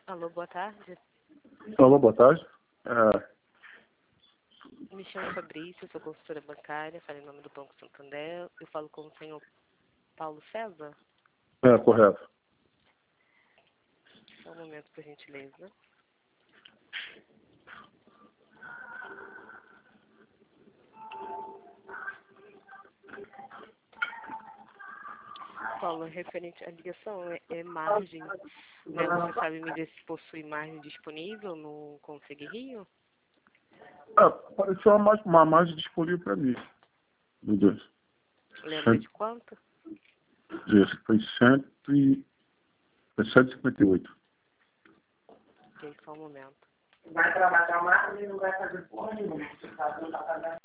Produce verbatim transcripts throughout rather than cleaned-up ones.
Alô, boa tarde. Alô, boa tarde. É, Me chamo Fabrício, sou consultora bancária, falo em nome do Banco Santander. Eu falo com o senhor Paulo César. é correto. Só um momento, por gentileza. Paulo, referente à ligação, é, é margem, né? Você sabe me dizer se possui margem disponível no Consegue Rio? Ah, apareceu uma, mais- uma margem disponível para mim. Meu Deus. Lembra de quanto? Isso, foi cento e foi cento e cinquenta e oito. Ok, só um momento. Vai trabalhar mais e não vai fazer porra nenhuma. Você tá não tá fazendo.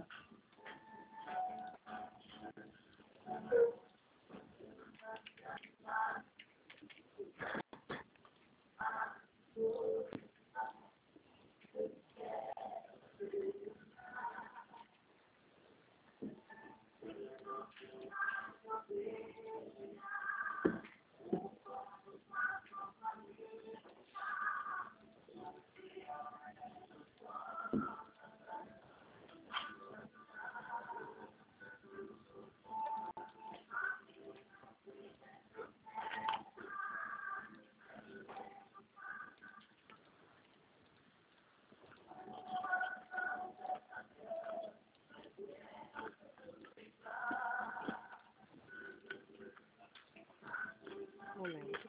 Um momento.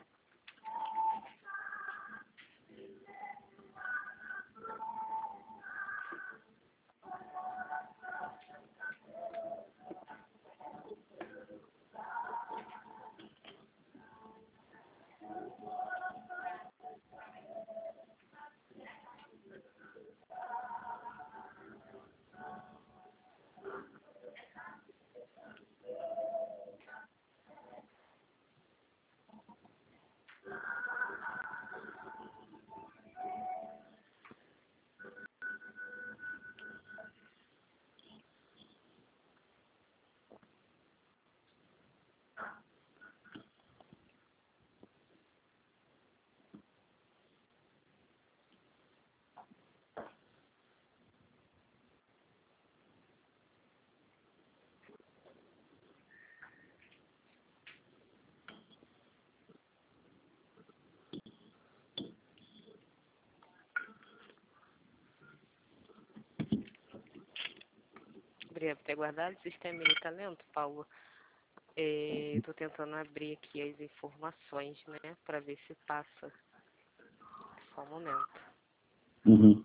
Obrigado por ter guardado. O sistema ele tá lento, Paulo. Estou tentando abrir aqui as informações, né, para ver se passa. Só um momento. Uhum.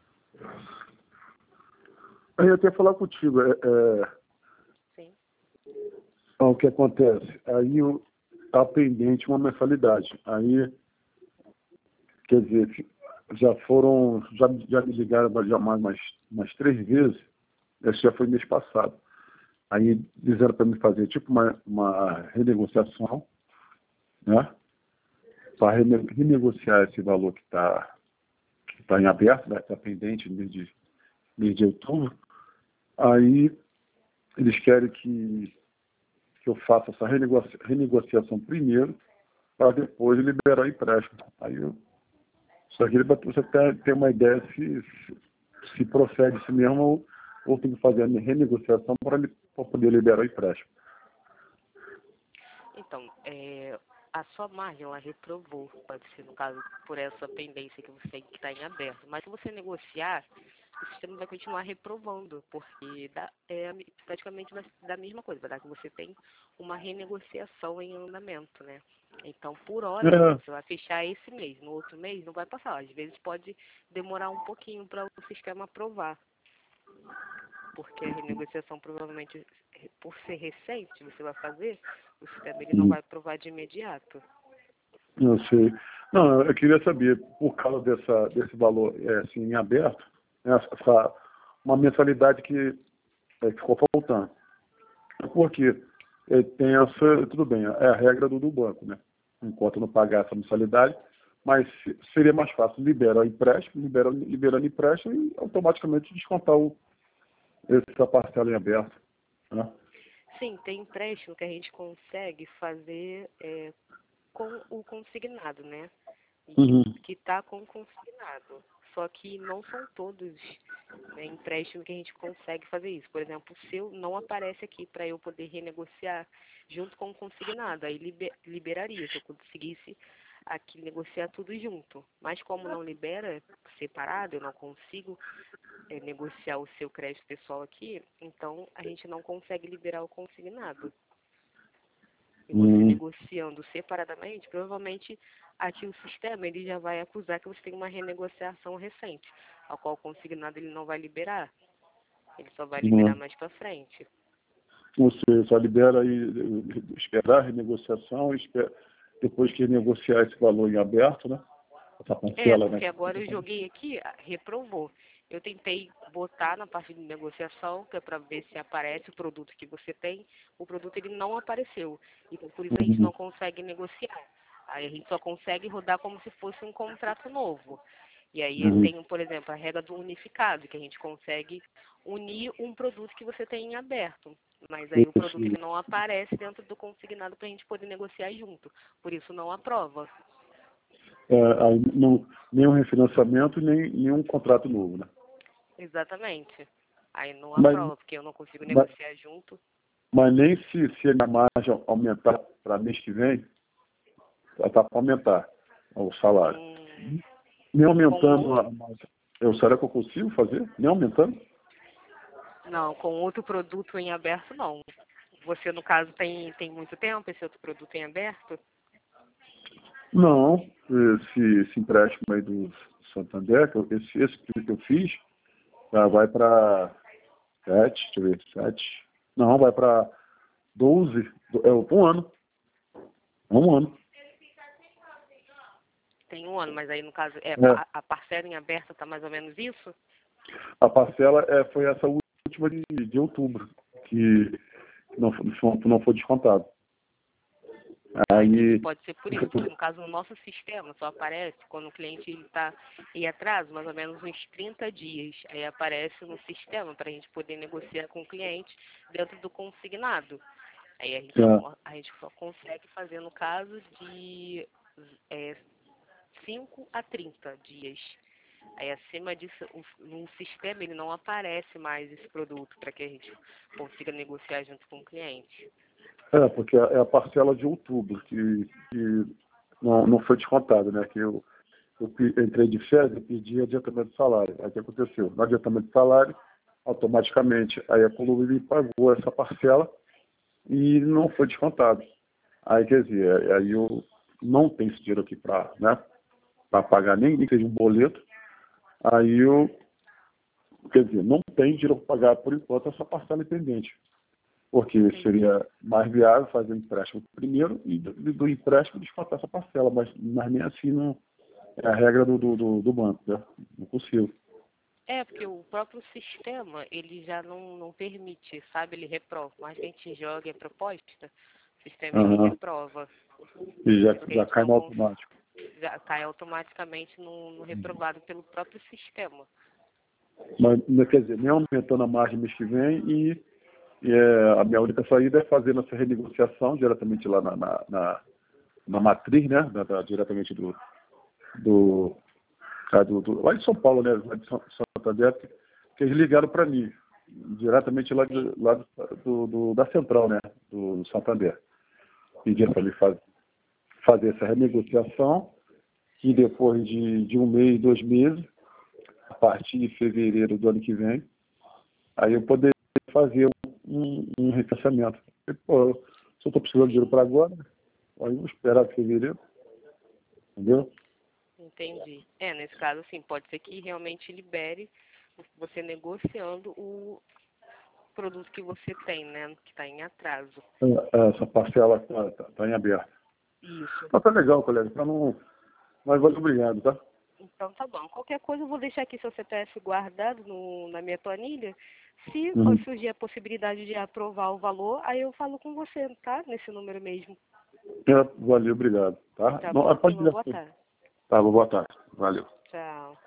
Eu ia até falar contigo. É, é, Sim. o que acontece? Aí está pendente uma mensalidade. Aí, quer dizer, já foram, já, já me ligaram já mais, mais, mais três vezes. Esse já foi mês passado. Aí disseram para me fazer tipo uma, uma renegociação, né? Para rene, renegociar esse valor que está que tá em aberto, né? Está pendente no mês de, mês de outubro. Aí eles querem que, que eu faça essa renegocia, renegociação primeiro, para depois liberar o empréstimo. Aí eu só queria para você ter, ter uma ideia se, se, se procede isso mesmo ou, ou tem que fazer a renegociação para poder liberar o empréstimo. Então, é, a sua margem, ela reprovou, pode ser, no caso, por essa pendência que você tem que está em aberto. Mas se você negociar, o sistema vai continuar reprovando, porque dá, é praticamente vai dar a mesma coisa, vai dar que você tem uma renegociação em andamento, né? Então, por hora, É, você vai fechar esse mês, no outro mês não vai passar. Às vezes pode demorar um pouquinho para o sistema aprovar, porque a renegociação provavelmente, por ser recente, você vai fazer, o sistema ele não vai aprovar de imediato. não sei. Não, eu queria saber, por causa dessa, desse valor é, assim, em aberto, né, essa, uma mensalidade que, é, que ficou faltando. Porque é, tem essa, tudo bem, é a regra do, do banco, né? Enquanto não pagar essa mensalidade, mas seria mais fácil liberar o empréstimo, liberar, liberando o empréstimo e automaticamente descontar o, essa parcela em aberto, né? Sim, tem empréstimo que a gente consegue fazer é, com o consignado, né? Uhum. que está com consignado. Só que não são todos, né, empréstimos que a gente consegue fazer isso. Por exemplo, o seu não aparece aqui para eu poder renegociar junto com o consignado. Aí liber, liberaria, se eu conseguisse aqui negociar tudo junto. Mas como não libera separado, eu não consigo é, negociar o seu crédito pessoal aqui, então a gente não consegue liberar o consignado. E você Uhum. negociando separadamente, provavelmente aqui o sistema ele já vai acusar que você tem uma renegociação recente, a qual o consignado ele não vai liberar. Ele só vai liberar Uhum. mais para frente. Você só libera aí, esperar a renegociação, espera, depois que renegociar esse valor em aberto, né? Essa É, parcela, porque né? agora eu joguei aqui, ah, reprovou. Eu tentei botar na parte de negociação, que é para ver se aparece o produto que você tem. O produto ele não apareceu. Então, por isso a gente Uhum. não consegue negociar. Aí a gente só consegue rodar como se fosse um contrato novo. E aí eu Uhum. tenho, por exemplo, a regra do unificado, que a gente consegue unir um produto que você tem em aberto. Mas aí o produto Isso. ele não aparece dentro do consignado para a gente poder negociar junto. Por isso não aprova. É, aí não, nenhum refinanciamento, nem nenhum contrato novo, né? Exatamente. Aí não Mas, aprova, porque eu não consigo mas, negociar junto. mas nem se, se a margem aumentar para mês que vem, está para aumentar o salário. Hum, Nem com aumentando outro, a margem. Eu, será que eu consigo fazer? Nem aumentando? não, com outro produto em aberto, não. Você, no caso, tem, tem muito tempo esse outro produto em aberto? Não, esse, esse empréstimo aí do Santander, que eu- esse, esse que eu fiz, já vai para sete, deixa eu ver, sete. Não, vai para doze, é um ano. É um ano. Tem um ano, mas aí, no caso, é, É, a, a parcela em aberto está mais ou menos isso? a parcela é, foi essa última de, de outubro, que não, foi- não foi descontado. Ah, entendi. Aí, Pode ser por isso, porque no caso no nosso sistema só aparece quando o cliente está em atraso, mais ou menos uns trinta dias. Aí aparece no sistema para a gente poder negociar com o cliente dentro do consignado. Aí a gente só, é, co- a gente só consegue fazer no caso de é, cinco a trinta dias. Aí acima disso, o, no sistema ele não aparece mais esse produto para que a gente consiga negociar junto com o cliente. é, porque é a parcela de outubro que, que não, não foi descontada, né? Que eu, eu pe- entrei de férias e pedi adiantamento de salário. Aí o que aconteceu? No adiantamento de salário, automaticamente, aí a Coluna me pagou essa parcela e não foi descontado. Aí, quer dizer, aí eu não tenho esse dinheiro aqui para, né, para pagar nem, nem que seja um boleto. Aí eu, quer dizer, não tenho dinheiro para pagar por enquanto essa parcela pendente. Porque Entendi. seria mais viável fazer o empréstimo primeiro e do, do empréstimo descontar essa parcela, mas, mas nem assim não é a regra do, do, do, do banco, né? Não é possível. É, porque o próprio sistema, ele já não, não permite, sabe? Ele reprova. Mas que a gente joga a proposta, o sistema ele Aham. reprova. E já, Porque a já gente cai não no cons... automático. já cai automaticamente no, no reprovado pelo próprio sistema. Mas, né, quer dizer, nem aumentando a margem mês que vem e, e é, a minha única saída é fazer essa renegociação diretamente lá na, na, na, na matriz, né? Da, da, diretamente do, do, ah, do, do. Lá de São Paulo, né? Lá de São Santander, que eles ligaram para mim, diretamente lá, de, lá do, do, da central, né? Do Santander. Pediram para ele faz, fazer essa renegociação e depois de, de um mês, dois meses, a partir de fevereiro do ano que vem, aí eu poderia fazer um, um refinanciamento. E, pô, se eu estou precisando de dinheiro para agora, aí eu vou esperar fevereiro, entendeu? Entendi. É, nesse caso, assim, pode ser que realmente libere você negociando o produto que você tem, né? Que está em atraso. É, essa parcela está tá, tá em aberto. Isso. Mas tá legal, colega. Tá no... Mas valeu, obrigado, tá? Então tá bom. Qualquer coisa eu vou deixar aqui seu C P F guardado no, na minha planilha. Se Uhum. surgir a possibilidade de aprovar o valor, aí eu falo com você, tá? Nesse número mesmo. É, valeu, obrigado. Tá? Tá Não, bom? pode Tenha uma dizer boa assim. tarde. Tá, boa tarde. Valeu. Tchau.